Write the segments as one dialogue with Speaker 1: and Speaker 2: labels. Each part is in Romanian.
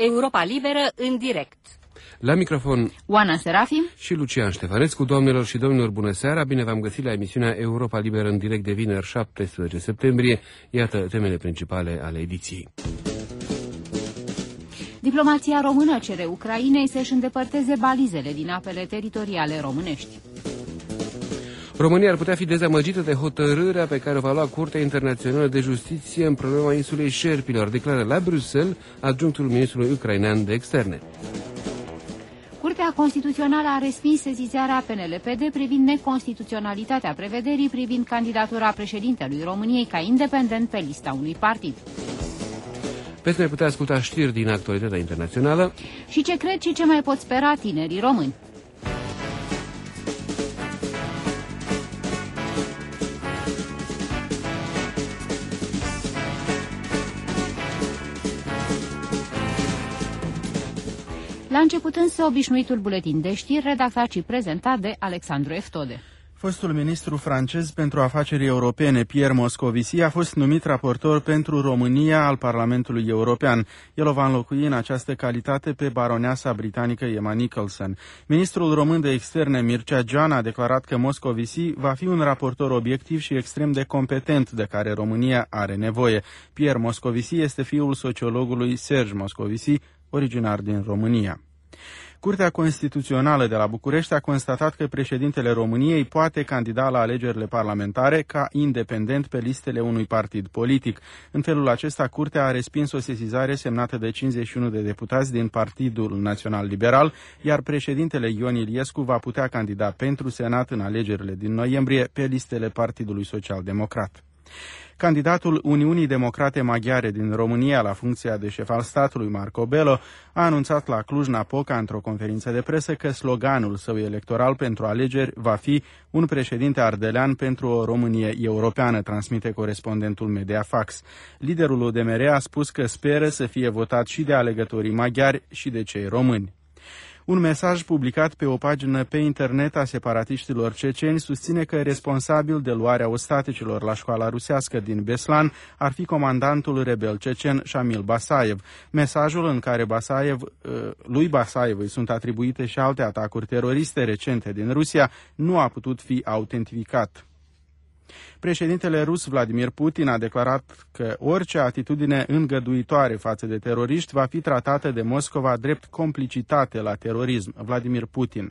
Speaker 1: Europa Liberă în direct.
Speaker 2: La microfon
Speaker 3: Oana Serafim
Speaker 2: și Lucian Ștefănescu. Doamnelor și domnilor, bună seara! Bine v-am găsit la emisiunea Europa Liberă în direct de vineri 17 septembrie. Iată temele principale ale ediției.
Speaker 3: Diplomația română cere Ucrainei să-și îndepărteze balizele din apele teritoriale românești.
Speaker 2: România ar putea fi dezamăgită de hotărârea pe care o va lua Curtea Internațională de Justiție în problema insulei Șerpilor, declară la Bruxelles adjunctul ministrului ucrainean de externe.
Speaker 3: Curtea Constituțională a respins sesizarea PNL-PD privind neconstituționalitatea prevederii privind candidatura președintelui României ca independent pe lista unui partid.
Speaker 2: Veți mai putea asculta știri din actualitatea internațională
Speaker 3: și ce cred și ce mai pot spera tinerii români. La început însă obișnuitul buletin de știri, redactat și prezentat de Alexandru Eftode.
Speaker 4: Fostul ministru francez pentru afaceri europene, Pierre Moscovici, a fost numit raportor pentru România al Parlamentului European. El o va înlocui în această calitate pe baroneasa britanică Emma Nicholson. Ministrul român de externe, Mircea Joana, a declarat că Moscovici va fi un raportor obiectiv și extrem de competent de care România are nevoie. Pierre Moscovici este fiul sociologului Serge Moscovici, originar din România. Curtea Constituțională de la București a constatat că președintele României poate candida la alegerile parlamentare ca independent pe listele unui partid politic. În felul acesta, Curtea a respins o sesizare semnată de 51 de deputați din Partidul Național Liberal, iar președintele Ion Iliescu va putea candida pentru Senat în alegerile din noiembrie pe listele Partidului Social Democrat. Candidatul Uniunii Democrate Maghiare din România la funcția de șef al statului, Marco Bello, a anunțat la Cluj-Napoca într-o conferință de presă că sloganul său electoral pentru alegeri va fi un președinte ardelean pentru o Românie europeană, transmite corespondentul Mediafax. Liderul UDMR a spus că speră să fie votat și de alegătorii maghiari și de cei români. Un mesaj publicat pe o pagină pe internet a separatiștilor ceceni susține că responsabil de luarea ostaticilor la școala rusească din Beslan ar fi comandantul rebel cecen Shamil Basayev. Mesajul în care lui Basayev îi sunt atribuite și alte atacuri teroriste recente din Rusia nu a putut fi autentificat. Președintele rus Vladimir Putin a declarat că orice atitudine îngăduitoare față de teroriști va fi tratată de Moscova drept complicitate la terorism. Vladimir Putin.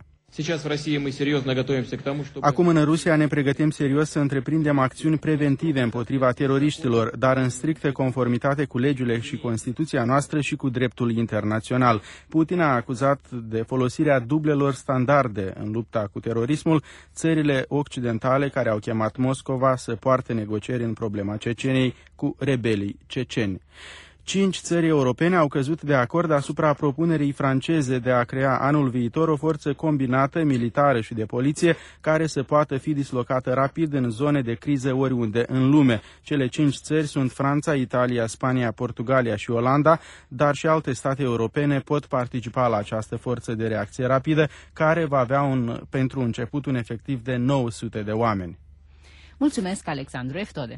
Speaker 4: Acum în Rusia ne pregătim serios să întreprindem acțiuni preventive împotriva teroriștilor, dar în strictă conformitate cu legile și Constituția noastră și cu dreptul internațional. Putin a acuzat de folosirea dublelor standarde în lupta cu terorismul țările occidentale care au chemat Moscova să poarte negocieri în problema Ceceniei cu rebelii ceceni. 5 țări europene au căzut de acord asupra propunerii franceze de a crea anul viitor o forță combinată militară și de poliție care să poată fi dislocată rapid în zone de criză oriunde în lume. Cele 5 țări sunt Franța, Italia, Spania, Portugalia și Olanda, dar și alte state europene pot participa la această forță de reacție rapidă care va avea pentru început un efectiv de 900 de oameni.
Speaker 3: Mulțumesc, Alexandru Eftode.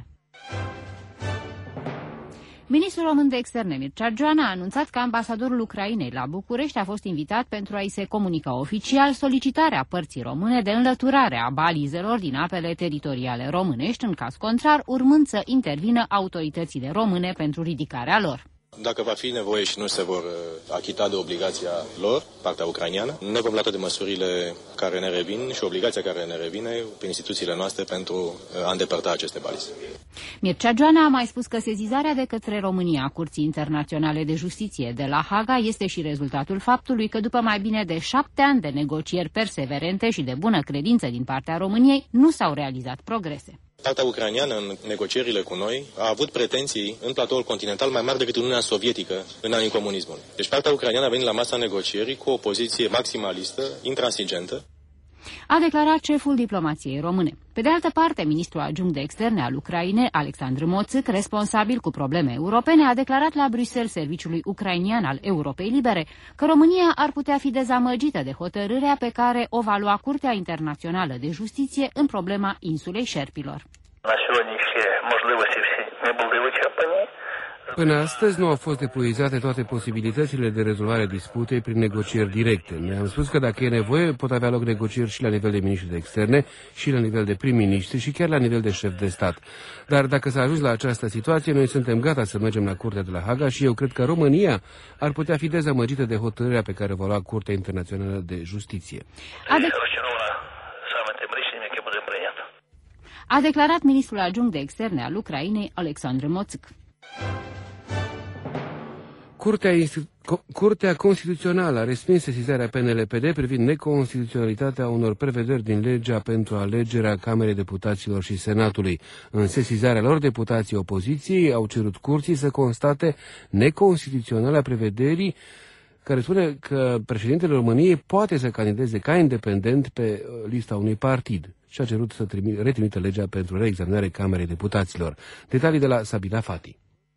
Speaker 3: Ministrul român de externe, Mircea Joana, a anunțat că ambasadorul Ucrainei la București a fost invitat pentru a-i se comunica oficial solicitarea părții române de înlăturare a balizelor din apele teritoriale românești, în caz contrar, urmând să intervină autoritățile române pentru ridicarea lor.
Speaker 5: Dacă va fi nevoie și nu se vor achita de obligația lor, partea ucraineană, ne vom lua de măsurile care ne revin și obligația care ne revine prin instituțiile noastre pentru a îndepărta aceste balize.
Speaker 3: Mircea Joana a mai spus că sezizarea de către România a Curții Internaționale de Justiție de la Haga este și rezultatul faptului că după mai bine de 7 ani de negocieri perseverente și de bună credință din partea României, nu s-au realizat progrese.
Speaker 5: Partea ucraineană în negocierile cu noi a avut pretenții în platoul continental mai mari decât Uniunea Sovietică în anii comunismului. Deci partea ucraineană a venit la masa negocierii cu o poziție maximalistă, intransigentă.
Speaker 3: A declarat șeful diplomației române. Pe de altă parte, ministrul adjunct de externe al Ucrainei, Alexandru Moțic, responsabil cu probleme europene, a declarat la Bruxelles serviciului ucrainian al Europei Libere că România ar putea fi dezamăgită de hotărârea pe care o va lua Curtea Internațională de Justiție în problema insulei Șerpilor.
Speaker 2: Până astăzi nu au fost epuizate toate posibilitățile de rezolvare a disputei prin negocieri directe. Ne-am spus că dacă e nevoie, pot avea loc negocieri și la nivel de miniștri de externe, și la nivel de prim-ministri, și chiar la nivel de șef de stat. Dar dacă s-a ajuns la această situație, noi suntem gata să mergem la Curtea de la Haga și eu cred că România ar putea fi dezamăgită de hotărârea pe care va lua Curtea Internațională de Justiție.
Speaker 3: A declarat ministrul adjunct de externe al Ucrainei, Alexandru Moțâc.
Speaker 2: Curtea Constituțională a respins sesizarea PNL-PD privind neconstituționalitatea unor prevederi din legea pentru alegerea Camerei Deputaților și Senatului. În sesizarea lor, deputații opoziției au cerut curții să constate neconstituționalea prevederii care spune că președintele României poate să candideze ca independent pe lista unui partid și a cerut să retrimită legea pentru reexaminare Camerei Deputaților. Detalii de la Sabina Fati.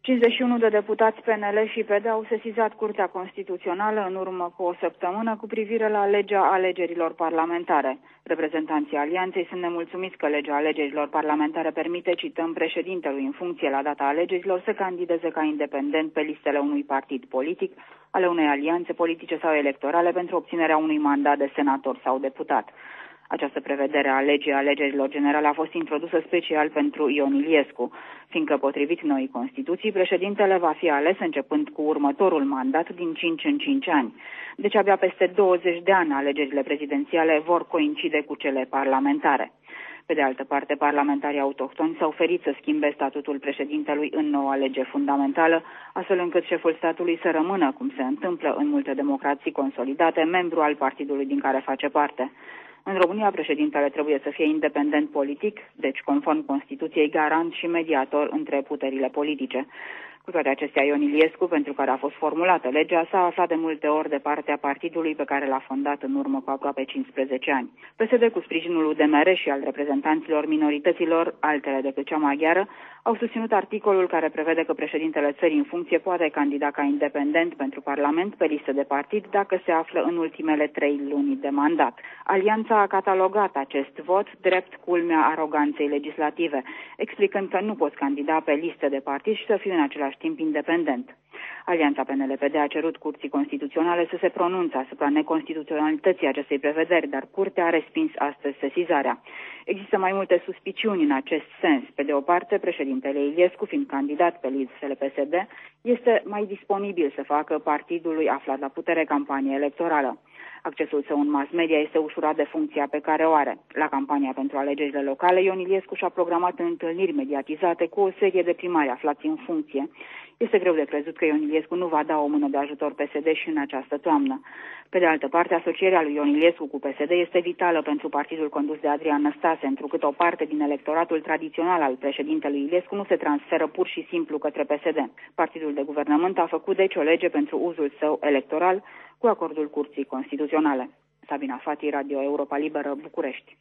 Speaker 6: 51 de deputați PNL și PD au sesizat Curtea Constituțională în urmă cu o săptămână cu privire la legea alegerilor parlamentare. Reprezentanții alianței sunt nemulțumiți că legea alegerilor parlamentare permite, cităm, președintelui în funcție la data alegerilor să candideze ca independent pe listele unui partid politic, ale unei alianțe politice sau electorale pentru obținerea unui mandat de senator sau deputat. Această prevedere a legii alegerilor generale a fost introdusă special pentru Ion Iliescu, fiindcă, potrivit noii Constituții, președintele va fi ales începând cu următorul mandat din 5 în 5 ani. Deci abia peste 20 de ani alegerile prezidențiale vor coincide cu cele parlamentare. Pe de altă parte, parlamentarii autohtoni s-au ferit să schimbe statutul președintelui în noua lege fundamentală, astfel încât șeful statului să rămână, cum se întâmplă în multe democrații consolidate, membru al partidului din care face parte. În România, președintele trebuie să fie independent politic, deci conform Constituției garant și mediator între puterile politice. Cu toate acestea, Ion Iliescu, pentru care a fost formulată legea, s-a aflat de multe ori de partea partidului pe care l-a fondat în urmă cu aproape 15 ani. PSD, cu sprijinul UDMR și al reprezentanților minorităților, altele decât cea maghiară, au susținut articolul care prevede că președintele țării în funcție poate candida ca independent pentru Parlament pe listă de partid dacă se află în ultimele 3 luni de mandat. Alianța a catalogat acest vot drept culmea aroganței legislative, explicând că nu poți candida pe listă de partid și să fii în același timp independent. Alianța PNL-PD a cerut Curții Constituționale să se pronunțe asupra neconstituționalității acestei prevederi, dar Curtea a respins astăzi sesizarea. Există mai multe suspiciuni în acest sens. Pe de o parte, președintele Iliescu, fiind candidat pe listele PSD, este mai disponibil să facă partidului aflat la putere campanie electorală. Accesul său în mass media este ușurat de funcția pe care o are. La campania pentru alegerile locale, Ion Iliescu și-a programat întâlniri mediatizate cu o serie de primari aflați în funcție. Este greu de crezut că Ion Iliescu nu va da o mână de ajutor PSD și în această toamnă. Pe de altă parte, asocierea lui Ion Iliescu cu PSD este vitală pentru partidul condus de Adrian Năstase, întrucât o parte din electoratul tradițional al președintelui Iliescu nu se transferă pur și simplu către PSD. Partidul de guvernământ a făcut deci o lege pentru uzul său electoral cu acordul Curții Constituționale. Sabina Fati, Radio Europa Liberă, București.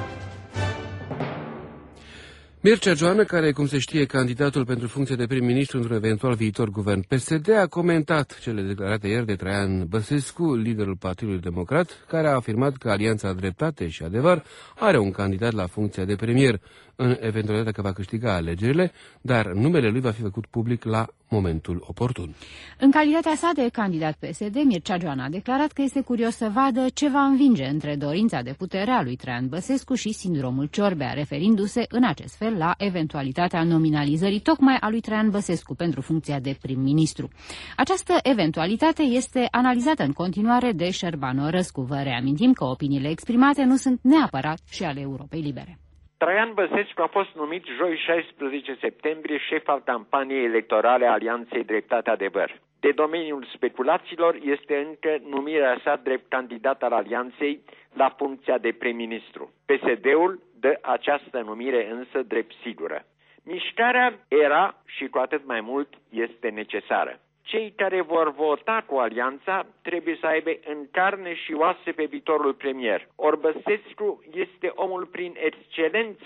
Speaker 2: Mircea Joană, care, cum se știe, candidatul pentru funcție de prim-ministru într-un eventual viitor guvern PSD, a comentat cele declarate ieri de Traian Băsescu, liderul Partidului Democrat, care a afirmat că Alianța Dreptate și Adevăr are un candidat la funcția de premier, în eventualitatea că va câștiga alegerile, dar numele lui va fi făcut public la momentul oportun.
Speaker 3: În calitatea sa de candidat PSD, Mircea Joană a declarat că este curios să vadă ce va învinge între dorința de putere a lui Traian Băsescu și sindromul Ciorbea, referindu-se în acest fel la eventualitatea nominalizării tocmai a lui Traian Băsescu pentru funcția de prim-ministru. Această eventualitate este analizată în continuare de Șerbano Răscu. Vă reamintim că opiniile exprimate nu sunt neapărat și ale Europei Libere.
Speaker 7: Traian Băsescu a fost numit joi 16 septembrie șef al campaniei electorale a Alianței Dreptate Adevăr. De domeniul speculațiilor este încă numirea sa drept candidat al Alianței la funcția de prim-ministru. PSD-ul dă această numire însă drept sigură. Mișcarea era și cu atât mai mult este necesară. Cei care vor vota cu Alianța trebuie să aibă în carne și oase pe viitorul premier. Ori Băsescu este omul prin excelență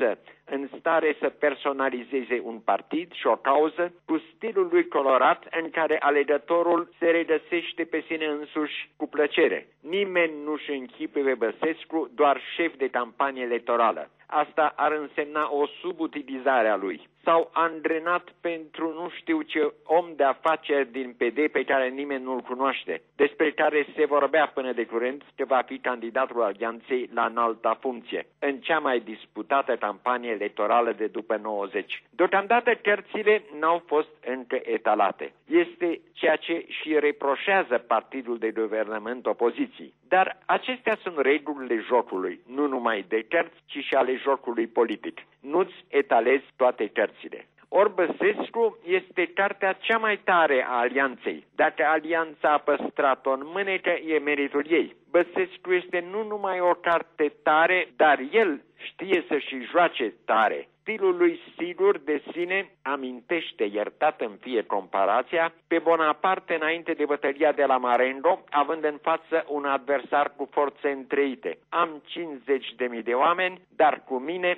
Speaker 7: în stare să personalizeze un partid și o cauză cu stilul lui colorat în care alegătorul se regăsește pe sine însuși cu plăcere. Nimeni nu-și închipuie pe Băsescu doar șef de campanie electorală. Asta ar însemna o subutilizare a lui. S-au angrenat pentru nu știu ce om de afaceri din PD pe care nimeni nu-l cunoaște, despre care se vorbea până de curând că va fi candidatul alianței la înalta funcție, în cea mai disputată campanie electorală de după 90. Deocamdată cărțile n-au fost încă etalate. Este ceea ce și reproșează partidul de guvernământ opoziției. Dar acestea sunt regulile jocului, nu numai de cărți, ci și ale jocului politic. Nu-ți etalezi toate cărțile. Ori Băsescu este cartea cea mai tare a alianței. Dacă alianța a păstrat-o în mânecă, e meritul ei. Băsescu este nu numai o carte tare, dar el știe să și joace tare. Stilul lui sigur de sine amintește, iertat în fie comparația, pe Bonaparte înainte de bătălia de la Marengo, având în față un adversar cu forțe întreite. Am 50.000 de oameni, dar cu mine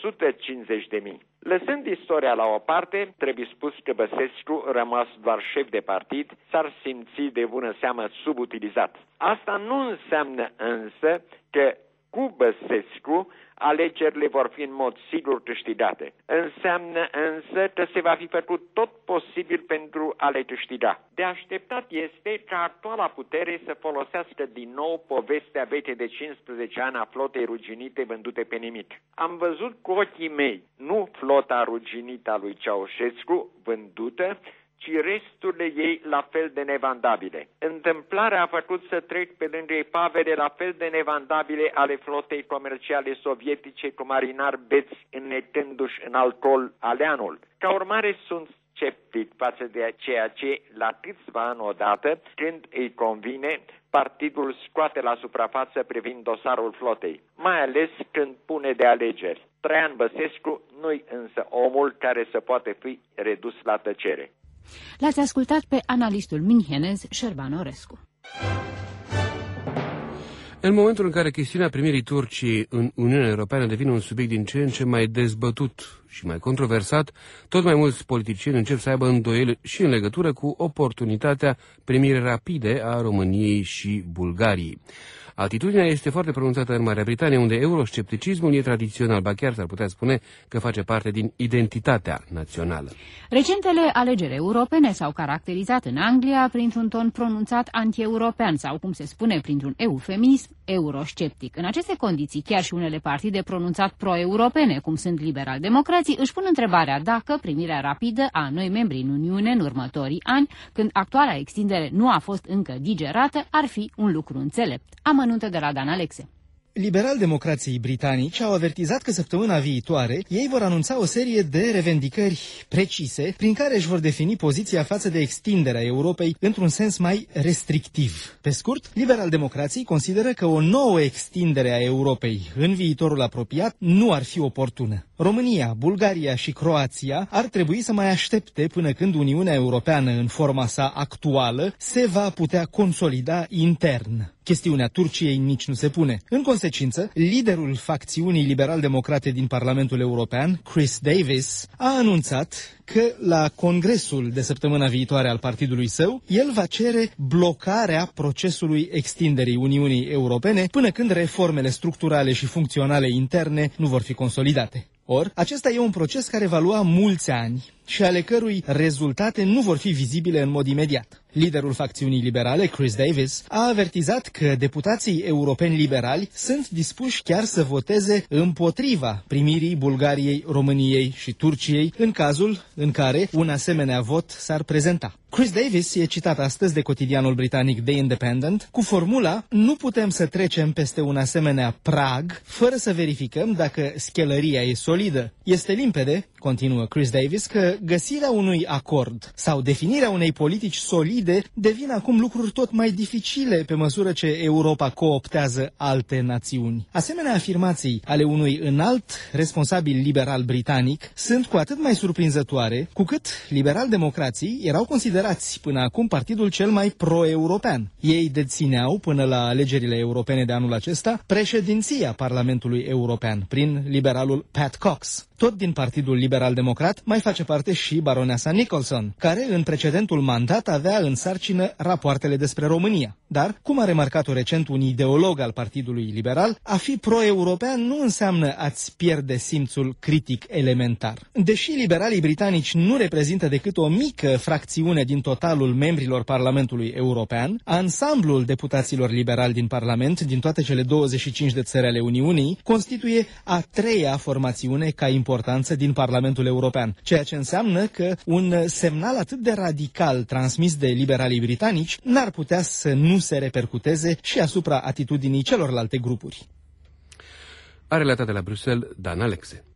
Speaker 7: 150.000. Lăsând istoria la o parte, trebuie spus că Băsescu, rămas doar șef de partid, s-ar simți de bună seamă subutilizat. Asta nu înseamnă însă că cu Băsescu alegerile vor fi în mod sigur câștigate. Înseamnă însă că se va fi făcut tot posibil pentru a le câștiga. De așteptat este ca actuala putere să folosească din nou povestea veche de 15 ani a flotei ruginite vândute pe nimic. Am văzut cu ochii mei, nu flota ruginită a lui Ceaușescu vândută, ci resturile ei la fel de nevandabile. Întâmplarea a făcut să trec pe lângă epavele la fel de nevandabile ale flotei comerciale sovietice cu marinari beți înnecându-și în alcool aleanul. Ca urmare sunt sceptic față de ceea ce, la câțiva ani odată, când îi convine, partidul scoate la suprafață privind dosarul flotei, mai ales când pune de alegeri. Traian Băsescu nu-i însă omul care să poate fi redus la tăcere.
Speaker 3: L-ați ascultat pe analistul minchenez Șerban Orescu.
Speaker 2: În momentul în care chestiunea primirii Turciei în Uniunea Europeană devine un subiect din ce în ce mai dezbătut și mai controversat, tot mai mulți politicieni încep să aibă îndoieli și în legătură cu oportunitatea primirii rapide a României și Bulgariei. Atitudinea este foarte pronunțată în Marea Britanie, unde euroscepticismul e tradițional, ba chiar s-ar putea spune că face parte din identitatea națională.
Speaker 3: Recentele alegeri europene s-au caracterizat în Anglia printr-un ton pronunțat anti-european sau, cum se spune printr-un eufemism, eurosceptic. În aceste condiții, chiar și unele partide pronunțat pro-europene, cum sunt liberal-democrații, își pun întrebarea dacă primirea rapidă a noi membri în Uniune în următorii ani, când actuala extindere nu a fost încă digerată, ar fi un lucru înțelept. Amănunte de la Dan Alexe.
Speaker 8: Liberal-democrații britanici au avertizat că săptămâna viitoare ei vor anunța o serie de revendicări precise prin care își vor defini poziția față de extinderea Europei într-un sens mai restrictiv. Pe scurt, liberal-democrații consideră că o nouă extindere a Europei în viitorul apropiat nu ar fi oportună. România, Bulgaria și Croația ar trebui să mai aștepte până când Uniunea Europeană în forma sa actuală se va putea consolida intern. Chestiunea Turciei nici nu se pune. În consecință, liderul facțiunii liberal-democrate din Parlamentul European, Chris Davis, a anunțat că la congresul de săptămâna viitoare al partidului său, el va cere blocarea procesului extinderii Uniunii Europene până când reformele structurale și funcționale interne nu vor fi consolidate. Or, acesta e un proces care va lua mulți ani și ale cărui rezultate nu vor fi vizibile în mod imediat. Liderul facțiunii liberale, Chris Davis, a avertizat că deputații europeni liberali sunt dispuși chiar să voteze împotriva primirii Bulgariei, României și Turciei în cazul în care un asemenea vot s-ar prezenta. Chris Davis e citat astăzi de cotidianul britanic The Independent cu formula: nu putem să trecem peste un asemenea prag fără să verificăm dacă schelăria e solidă. Este limpede, continuă Chris Davis, că găsirea unui acord sau definirea unei politici solide devin acum lucruri tot mai dificile pe măsură ce Europa cooptează alte națiuni. Asemenea afirmații ale unui înalt responsabil liberal britanic sunt cu atât mai surprinzătoare cu cât liberal-democrații erau considerați până acum partidul cel mai pro-european. Ei dețineau până la alegerile europene de anul acesta președinția Parlamentului European prin liberalul Pat Cox. tot din Partidul Liberal-Democrat, mai face parte și baroneasa Nicholson, care în precedentul mandat avea în sarcină rapoartele despre România. Dar, cum a remarcat-o recent un ideolog al Partidului Liberal, a fi pro-european nu înseamnă a-ți pierde simțul critic elementar. Deși liberalii britanici nu reprezintă decât o mică fracțiune din totalul membrilor Parlamentului European, ansamblul deputaților liberali din Parlament, din toate cele 25 de țări ale Uniunii, constituie a treia formațiune ca importanță din Parlamentul European, ceea ce înseamnă că un semnal atât de radical transmis de liberalii britanici n-ar putea să nu se repercuteze și asupra atitudinii celorlalte grupuri.
Speaker 2: A relatat de la Bruxelles Dan Alexe.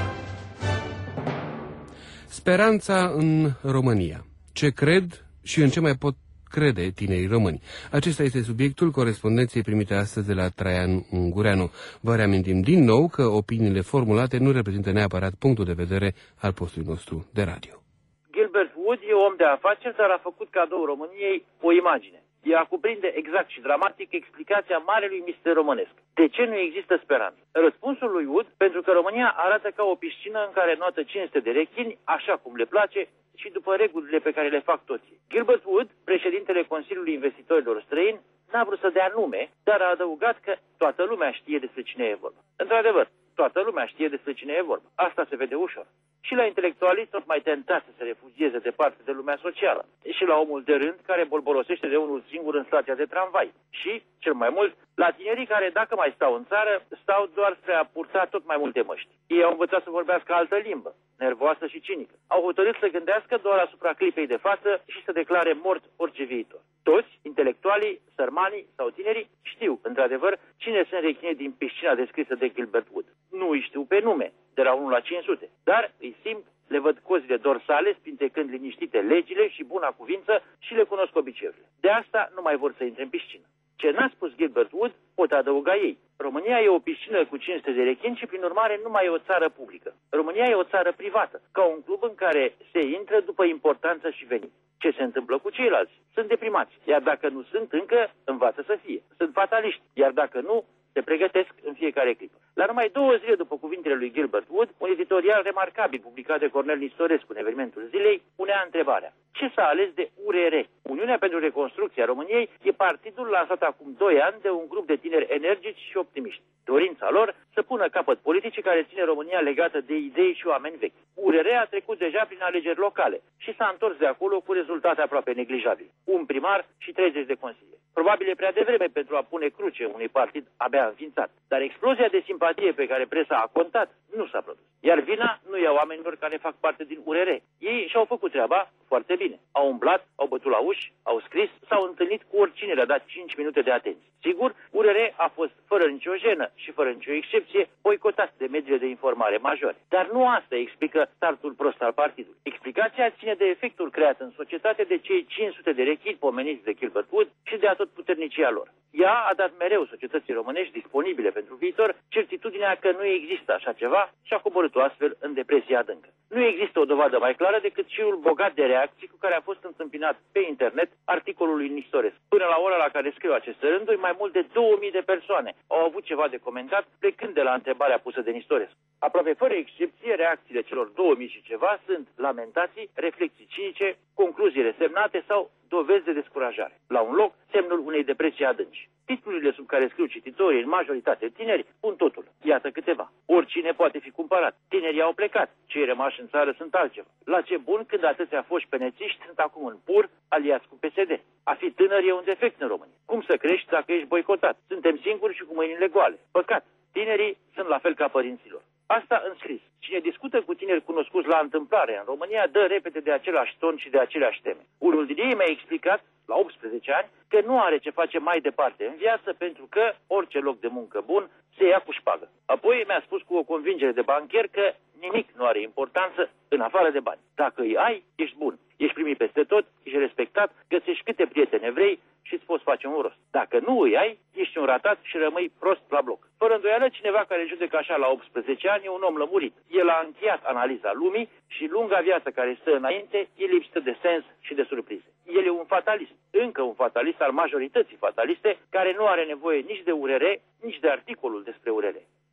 Speaker 2: Speranța în România. Ce cred și în ce mai pot crede tinerii români. Acesta este subiectul corespondenței primite astăzi de la Traian Ungureanu. Vă reamintim din nou că opiniile formulate nu reprezintă neapărat punctul de vedere al postului nostru de radio.
Speaker 9: Gilbert Wood e om de afaceri, dar a făcut cadou României o imagine. Ea cuprinde exact și dramatic explicația marelui mister românesc. De ce nu există speranță? Răspunsul lui Wood, pentru că România arată ca o piscină în care notă 500 de rechini, așa cum le place, și după regulile pe care le fac toți. Gilbert Wood, președintele Consiliului Investitorilor Străini, n-a vrut să dea nume, dar a adăugat că toată lumea știe despre cine e vorba. Într-adevăr, toată lumea știe despre cine e vorba. Asta se vede ușor. Și la intelectualii tot mai tentați să se refugieze departe de lumea socială. Și la omul de rând care bolborosește de unul singur în stația de tramvai. Și, cel mai mult, la tinerii care, dacă mai stau în țară, stau doar spre a purta tot mai multe măști. Ei au învățat să vorbească altă limbă, nervoasă și cinică. Au hotărât să gândească doar asupra clipei de față și să declare mort orice viitor. Toți, intelectualii, sărmanii sau tinerii, știu, într-adevăr, cine sunt rechinii din piscina descrisă de Gilbert Wood. Nu îi știu pe nume, de la 1 la 500, dar îi simt, le văd cozile dorsale, spintecând liniștite legile și buna cuvință și le cunosc obiceiurile. De asta nu mai vor să intre în piscină. Ce n-a spus Gilbert Wood, pot adăuga ei. România e o piscină cu 500 de rechini și, prin urmare, nu mai e o țară publică. România e o țară privată, ca un club în care se intră după importanță și venit. Ce se întâmplă cu ceilalți? Sunt deprimați, iar dacă nu sunt încă, învață să fie. Sunt fataliști, iar dacă nu, se pregătesc în fiecare clipă. La numai 2 zile după cuvintele lui Gilbert Wood, un editorial remarcabil publicat de Cornel Nistorescu în evenimentul zilei punea întrebarea: ce s-a ales de URR? Uniunea pentru Reconstrucția României e partidul lansat acum 2 ani de un grup de tineri energici și optimiști. Dorința lor să pună capăt politicii care ține România legată de idei și oameni vechi. URR a trecut deja prin alegeri locale și s-a întors de acolo cu rezultate aproape neglijabile. Un primar și 30 de consilieri. Probabil e prea devreme pentru a pune cruce unui partid abia înființat, dar explozia de simpatie pe care presa a contat nu s-a produs. Iar vina nu e a oamenilor care fac parte din URR. Ei și-au făcut treaba foarte bine. Au umblat, au bătut la uși, au scris, s-au întâlnit cu oricine le-a dat 5 minute de atenție. Sigur, URR a fost fără nicio jenă și fără nicio excepție boicotat de mediile de informare majore. Dar nu asta explică startul prost al partidului. Explicația ține de efectul creat în societate de cei 500 de rechini pomeniți de Gilbert Wood și de atotputernicia lor. Ea a dat mereu societății românești disponibile pentru viitor certitudinea că nu există așa ceva și a coborât-o astfel în depresie adâncă. Nu există o dovadă mai clară decât șirul bogat de reacții cu care a fost întâmpinat pe internet articolul lui Nistorescu. Până la ora la care scriu aceste rânduri, mai mult de 2000 de persoane au avut ceva de comentat plecând de la întrebarea pusă de Nistorescu. Aproape fără excepție, reacțiile celor 2000 și ceva sunt lamentații, reflexii cinice, concluzii resemnate sau dovezi de descurajare. La un loc, semnul unei depresii adânci. Titlurile sub care scriu cititorii, în majoritate tineri, pun totul. Iată câteva. Oricine poate fi cumpărat. Tinerii au plecat. Cei rămași în țară sunt altceva. La ce bun când atâția foști penețiști sunt acum în pur, aliați cu PSD. A fi tânăr e un defect în România. Cum să crești dacă ești boicotat? Suntem singuri și cu mâinile goale. Păcat. Tinerii sunt la fel ca părinților. Asta în scris. Cine discută cu tineri cunoscuți la întâmplare în România dă repede de același ton și de aceleași teme. Unul din ei mi-a explicat, la 18 ani, că nu are ce face mai departe în viață pentru că orice loc de muncă bun se ia cu șpagă. Apoi mi-a spus cu o convingere de bancher că nimic nu are importanță în afară de bani. Dacă îi ai, ești bun. Ești primit peste tot, ești respectat, găsești câte prieteni evrei și îți poți face un rost. Dacă nu îi ai, ești un ratat și rămâi prost la bloc. Fără îndoială, cineva care judecă așa la 18 ani e un om lămurit. El a încheiat analiza lumii și lunga viață care stă înainte e lipsită de sens și de surprize. El e un fatalist, încă un fatalist al majorității fataliste, care nu are nevoie nici de URR, nici de articolul despre URR.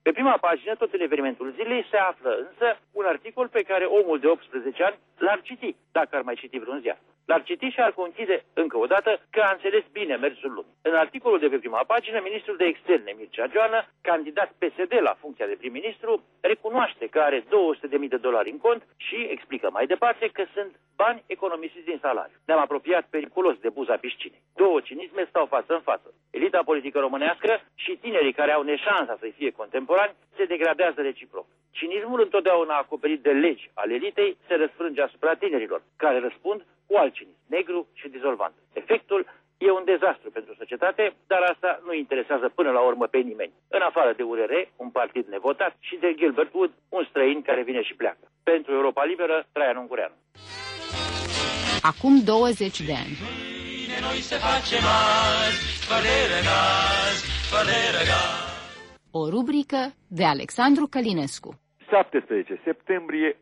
Speaker 9: Pe prima pagină, tot în evenimentul zilei, se află însă un articol pe care omul de 18 ani l-ar citi, dacă ar mai citi vreun ziar. L-ar citi și ar conchide încă o dată că a înțeles bine mersul lumii. În articolul de pe prima pagină, ministrul de externe, Mircea Joană, candidat PSD la funcția de prim-ministru, recunoaște că are $200.000 în cont și explică mai departe că sunt bani economisiți din salariu. Ne-am apropiat periculos de buza piscinei. Două cinisme stau față în față. Elita politică românească și tinerii care au neșansa să fie contemporani se degradează reciproc. Cinismul, întotdeauna acoperit de legi ale elitei, se răsfrânge asupra tinerilor, care răspund cu alt cinism, negru și dizolvant. Efectul e un dezastru pentru societate, dar asta nu interesează până la urmă pe nimeni. În afară de URR, un partid nevotat, și de Gilbert Wood, un străin care vine și pleacă. Pentru Europa Liberă, Traian Ungureanu.
Speaker 3: Acum 20 de ani. O rubrică de Alexandru Călinescu.
Speaker 10: 17 septembrie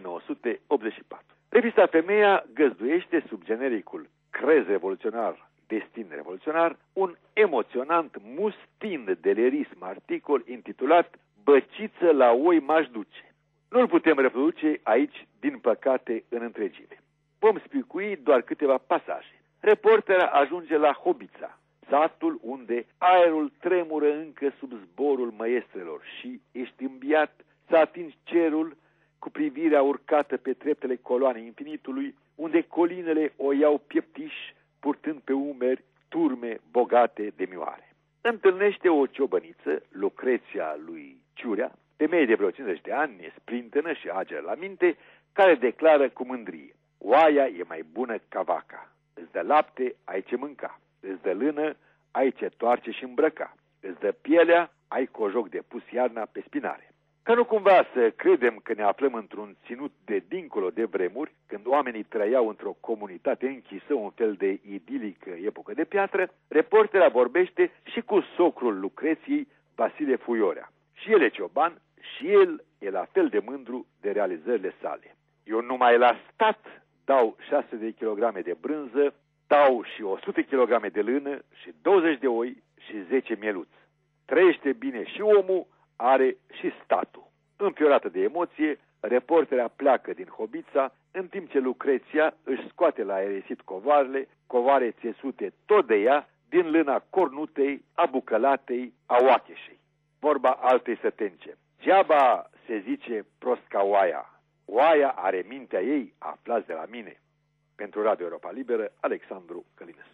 Speaker 10: 1984. Revista Femeia găzduiește sub genericul Crez revoluționar, destin revoluționar, un emoționant mustin delerism articol intitulat Băciță la oi m-aș duce. Nu-l putem reproduce aici, din păcate, în întregime. Vom spicui doar câteva pasaje. Reportera ajunge la Hobița, satul unde aerul tremură încă sub zborul măiestrelor și, ești îmbiat să atingi cerul cu privirea urcată pe treptele coloanei infinitului, unde colinele o iau pieptiș, purtând pe umeri turme bogate de mioare. Întâlnește o ciobăniță, Lucreția lui Ciurea, femeie de vreo 50 de ani, sprintenă și ageră la minte, care declară cu mândrie: oaia e mai bună ca vaca, îți dă lapte, ai ce mânca, îți dă lână, ai ce toarce și îmbrăca, îți dă pielea, ai cojoc de pus iarna pe spinare. Ca nu cumva să credem că ne aflăm într-un ținut de dincolo de vremuri, când oamenii trăiau într-o comunitate închisă, un fel de idilică epocă de piatră, reportera vorbește și cu socrul Lucreției, Vasile Fuiorea. Și el e cioban și el e la fel de mândru de realizările sale. Eu numai la stat dau 6 de kilograme de brânză, dau și 100 kg de lână și 20 de oi și 10 mieluți. Trăiește bine și omul, are și statul. Înfiorată de emoție, reportera pleacă din Hobița, în timp ce Lucreția își scoate la aerisit covoare țesute tot de ea, din lâna cornutei, a bucălatei, a oacheșei. Vorba altei sătence. Geaba se zice prost ca oaia. Oaia are mintea ei, aflați de la mine. Pentru Radio Europa Liberă, Alexandru Călinescu.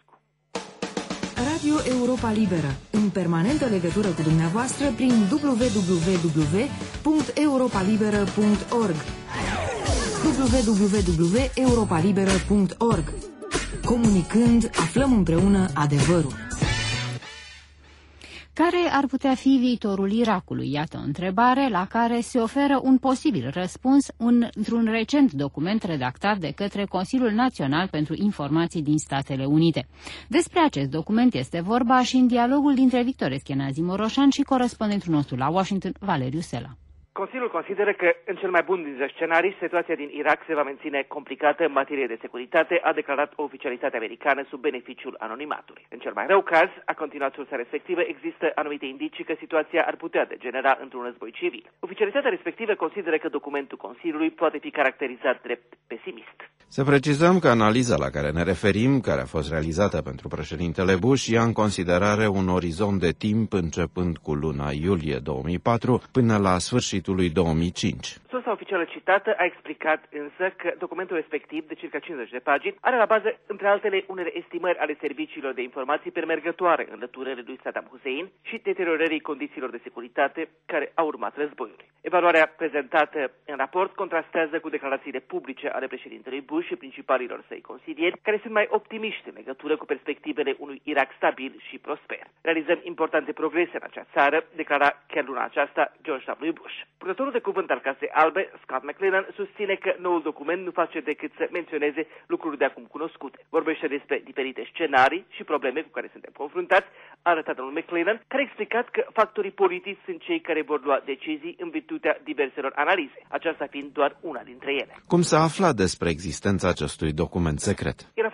Speaker 11: Radio Europa Liberă, în permanentă legătură cu dumneavoastră prin www.europalibera.org www.europalibera.org. Comunicând, aflăm împreună adevărul.
Speaker 3: Care ar putea fi viitorul Irakului? Iată o întrebare la care se oferă un posibil răspuns într-un recent document redactat de către Consiliul Național pentru Informații din Statele Unite. Despre acest document este vorba și în dialogul dintre Victor Eschenazi Moroșan și corespondentul nostru la Washington, Valeriu Sela.
Speaker 12: Consiliul consideră că, în cel mai bun dintre scenarii, situația din Irak se va menține complicată în materie de securitate, a declarat o oficialitate americană sub beneficiul anonimatului. În cel mai rău caz, a continuat sursa respectivă, există anumite indicii că situația ar putea degenera într-un război civil. Oficialitatea respectivă consideră că documentul Consiliului poate fi caracterizat drept pesimist.
Speaker 13: Să precizăm că analiza la care ne referim, care a fost realizată pentru președintele Bush, ia în considerare un orizont de timp începând cu luna iulie 2004 până la sfârșitul lui 2005.
Speaker 12: Sursa oficială citată a explicat însă că documentul respectiv, de circa 50 de pagini, are la bază, între altele, unele estimări ale serviciilor de informații permergătoare înlăturării lui Saddam Hussein și deteriorării condițiilor de securitate care au urmat războiului. Evaluarea prezentată în raport contrastează cu declarațiile publice ale președintelui Bush și principalilor săi consilieri, care sunt mai optimiști în legătură cu perspectivele unui Irak stabil și prosper. Realizăm importante progrese în acea țară, declara chiar luna aceasta George W. Bush. Purtătorul de cuvânt al Casei Albe, Scott McClellan, susține că noul document nu face decât să menționeze lucruri de acum cunoscute. Vorbește despre diferite scenarii și probleme cu care suntem confruntați, a arătat domnul McClellan, care a explicat că factorii politici sunt cei care vor lua decizii în virtutea diverselor analize, aceasta fiind doar una dintre ele.
Speaker 13: Cum s-a aflat despre existența acestui document secret?
Speaker 12: El a fost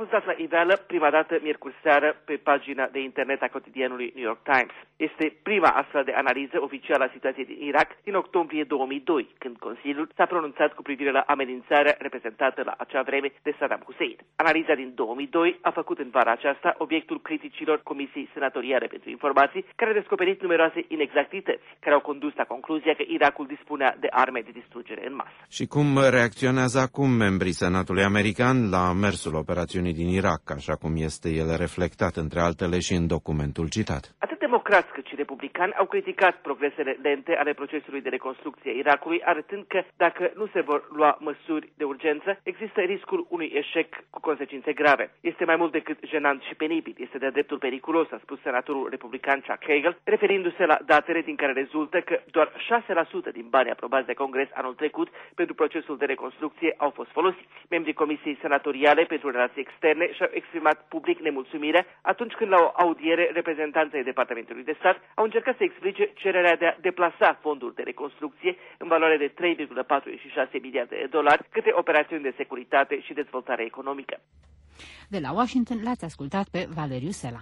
Speaker 12: fost dat la iveală prima dată miercuri seară pe pagina de internet a cotidianului New York Times. Este prima astfel de analiză oficială a situației din Irak din octombrie 2002, când Consiliul s-a pronunțat cu privire la amenințarea reprezentată la acea vreme de Saddam Hussein. Analiza din 2002 a făcut în vara aceasta obiectul criticilor Comisiei Senatoriale pentru Informații, care a descoperit numeroase inexactități, care au condus la concluzia că Irakul dispunea de arme de distrugere în masă.
Speaker 13: Și cum reacționează acum membrii Senatului american la mersul operațiunii din Irak, așa cum este el reflectat, între altele, și în documentul citat?
Speaker 12: Atât democrați cât și republicani au criticat progresele lente ale procesului de reconstrucție a Irakului, arătând că dacă nu se vor lua măsuri de urgență, există riscul unui eșec cu consecințe grave. Este mai mult decât jenant și penibil, este de-a dreptul periculos, a spus senatorul republican Chuck Hagel, referindu-se la datele din care rezultă că doar 6% din banii aprobați de Congres anul trecut pentru procesul de reconstrucție au fost folosiți. Membrii Comisiei Senatoriale pentru Relații Externe și-au exprimat public nemulțumirea atunci când la o audiere reprezentanții Departamentului de Stat au încercat să explice cererea de a deplasa fonduri de reconstrucție în valoare de 3,46 miliarde de dolari către operațiuni de securitate și dezvoltare economică.
Speaker 3: De la Washington l-ați ascultat pe Valeriu Sela.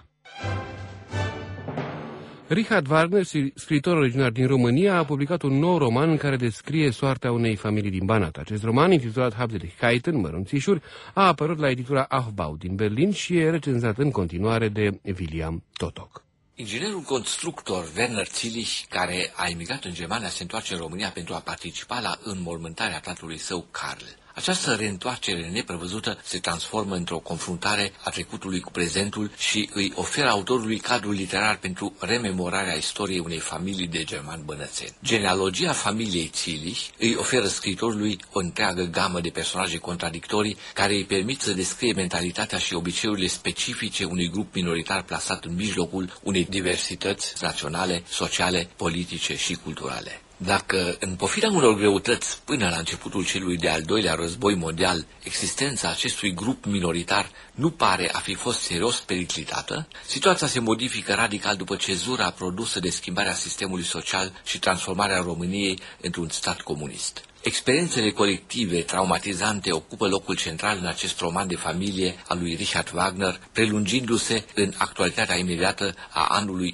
Speaker 2: Richard Wagner, scriitor originar din România, a publicat un nou roman în care descrie soarta unei familii din Banat. Acest roman, intitulat Hauptsächlichkeiten, mărunțișuri, a apărut la editura Aufbau din Berlin și e recenzat în continuare de William Totok.
Speaker 14: Inginerul constructor Werner Zillich, care a emigrat în Germania, se întoarce în România pentru a participa la înmormântarea tatălui său, Karl. Această reîntoarcere neprevăzută se transformă într-o confruntare a trecutului cu prezentul și îi oferă autorului cadrul literar pentru rememorarea istoriei unei familii de germani bănățeni. Genealogia familiei Zillich îi oferă scriitorului o întreagă gamă de personaje contradictorii care îi permit să descrie mentalitatea și obiceiurile specifice unui grup minoritar plasat în mijlocul unei diversități naționale, sociale, politice și culturale. Dacă, în pofida unor greutăți până la începutul celui de-al doilea război mondial, existența acestui grup minoritar nu pare a fi fost serios periclitată, situația se modifică radical după cezura produsă de schimbarea sistemului social și transformarea României într-un stat comunist. Experiențele colective traumatizante ocupă locul central în acest roman de familie al lui Richard Wagner, prelungindu-se în actualitatea imediată a anului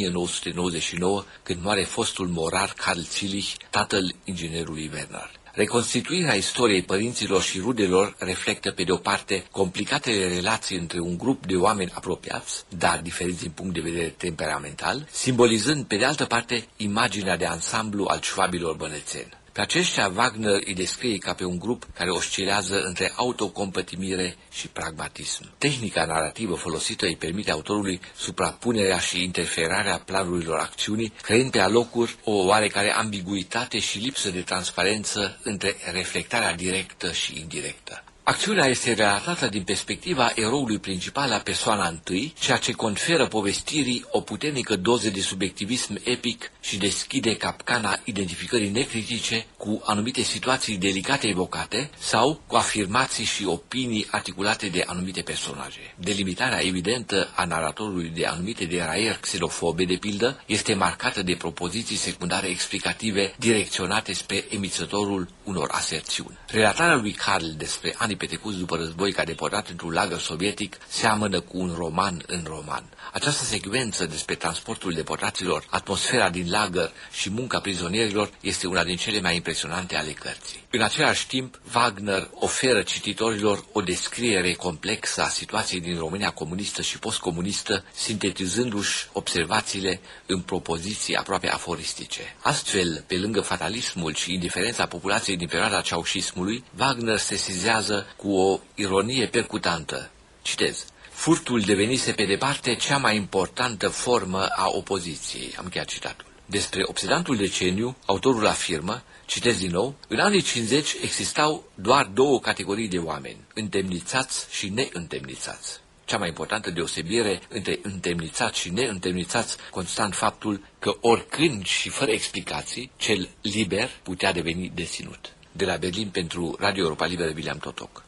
Speaker 14: 1999, când moare fostul morar Karl Zillich, tatăl inginerului Werner. Reconstituirea istoriei părinților și rudelor reflectă, pe de o parte, complicatele relații între un grup de oameni apropiați, dar diferiți din punct de vedere temperamental, simbolizând, pe de altă parte, imaginea de ansamblu al șvabilor bănețeni. Pe aceștia Wagner îi descrie ca pe un grup care oscilează între autocompătimire și pragmatism. Tehnica narrativă folosită îi permite autorului suprapunerea și interferarea planurilor acțiunii, creând pe alocuri o oarecare ambiguitate și lipsă de transparență între reflectarea directă și indirectă. Acțiunea este relatată din perspectiva eroului principal la persoana întâi, ceea ce conferă povestirii o puternică doză de subiectivism epic și deschide capcana identificării necritice cu anumite situații delicate evocate sau cu afirmații și opinii articulate de anumite personaje. Delimitarea evidentă a naratorului de anumite deraieri xenofobe, de pildă, este marcată de propoziții secundare explicative direcționate spre emițătorul unor aserțiuni. Relatarea lui Karl despre anii petrecuți după război ca deportat într-un lagăr sovietic seamănă cu un roman în roman. Această secvență despre transportul deportaților, atmosfera din lagăr și munca prizonierilor este una din cele mai impresionante ale cărții. În același timp, Wagner oferă cititorilor o descriere complexă a situației din România comunistă și postcomunistă, sintetizându-și observațiile în propoziții aproape aforistice. Astfel, pe lângă fatalismul și indiferența populației din perioada ceaușismului, Wagner se sesizează cu o ironie percutantă. Citez: furtul devenise pe departe cea mai importantă formă a opoziției. Am încheiat citatul. Despre obsedantul deceniu, autorul afirmă, citez din nou, în anii 50 existau doar două categorii de oameni, întemnițați și neîntemnițați. Cea mai importantă deosebire între întemnițați și neîntemnițați consta în faptul că oricând și fără explicații, cel liber putea deveni deținut. De la Berlin pentru Radio Europa Liberă, William Totok.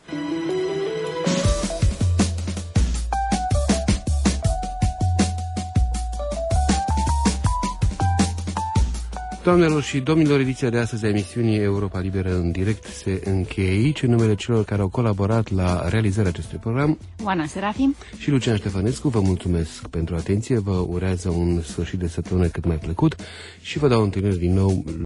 Speaker 2: Doamnelor și domnilor, ediția de astăzi a emisiunii Europa Liberă în direct se încheie aici. În numele celor care au colaborat la realizarea acestui program,
Speaker 3: Oana Serafim
Speaker 2: și Lucian Ștefănescu, vă mulțumesc pentru atenție, vă urează un sfârșit de săptămână cât mai plăcut și vă dau întâlniri din nou